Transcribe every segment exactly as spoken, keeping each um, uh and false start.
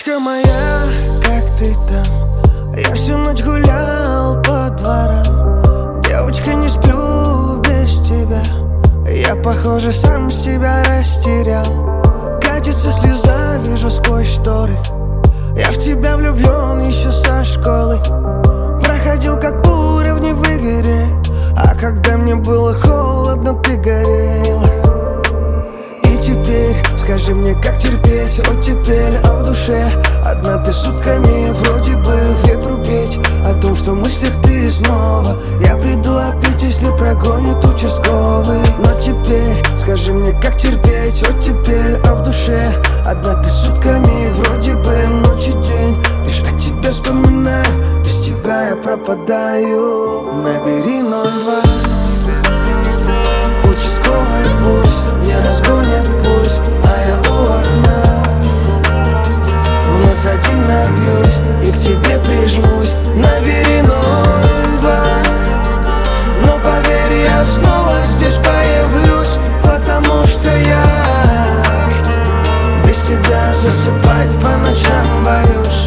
Девочка моя, как ты там? Я всю ночь гулял по дворам. Девочка, не сплю без тебя. Я, похоже, сам себя растерял. Катится слеза, вижу сквозь шторы. Я в тебя влюблен еще со школы. Проходил как уровни в игре, а когда мне было холодно, ты горела. И теперь скажи мне, как терпеть оттепель, а в душе одна ты сутками. Вроде бы ветру петь о том, что в мыслях ты снова. Я приду опять, если прогонит участковый. Но теперь скажи мне, как терпеть оттепель, а в душе одна ты сутками. Вроде бы ночь и день, лишь о тебе вспоминаю. Без тебя я пропадаю. Набери ноль два. Участковый пусть не разгонит пульс, а я у окна. Вновь один набьюсь и к тебе прижмусь. Набери ноль два. Но поверь, я снова здесь появлюсь, потому что я без тебя засыпать по ночам боюсь.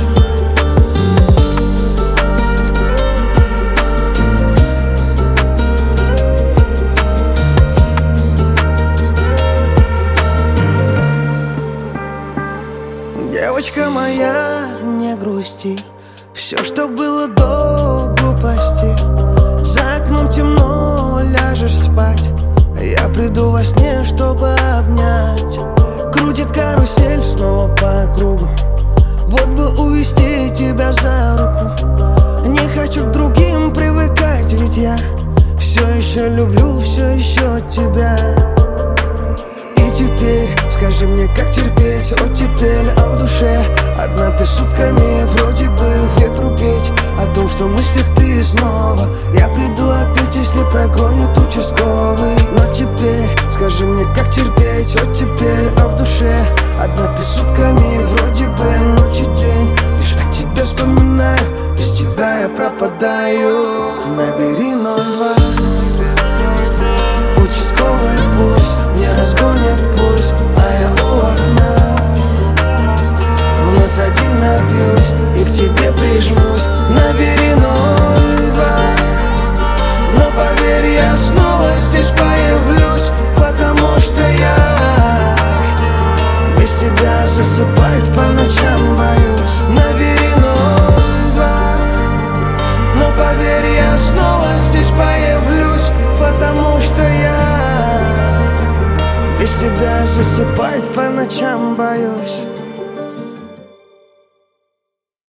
Девочка моя, не грусти. Все, что было до глупости. За окном темно, ляжешь спать. Я приду во сне, чтобы обнять. Крутит карусель снова по кругу. Вот бы увести тебя за руку. Не хочу к другим привыкать, ведь я все еще люблю, все еще тебя. И теперь скажи мне, как терпеть оттепель, а в душе одна ты сутками. Вроде бы ветру петь о том, что в мыслях ты снова. Я приду опять, если прогонит участковый. Но теперь скажи мне, как терпеть оттепель, а в душе одна ты сутками. Вроде бы ночь и день, лишь о тебе вспоминаю. Без тебя я пропадаю. Набери ноль два. Участковый пусть не разгонит пульс, а я у окна. Вновь один набьюсь и к тебе прижмусь. Набери ноль два. Но поверь, я снова здесь появлюсь, потому что я без тебя засыпать по ночам боюсь. Набери ноль два. Но поверь, я снова здесь появлюсь, потому что я без тебя засыпать по ночам боюсь.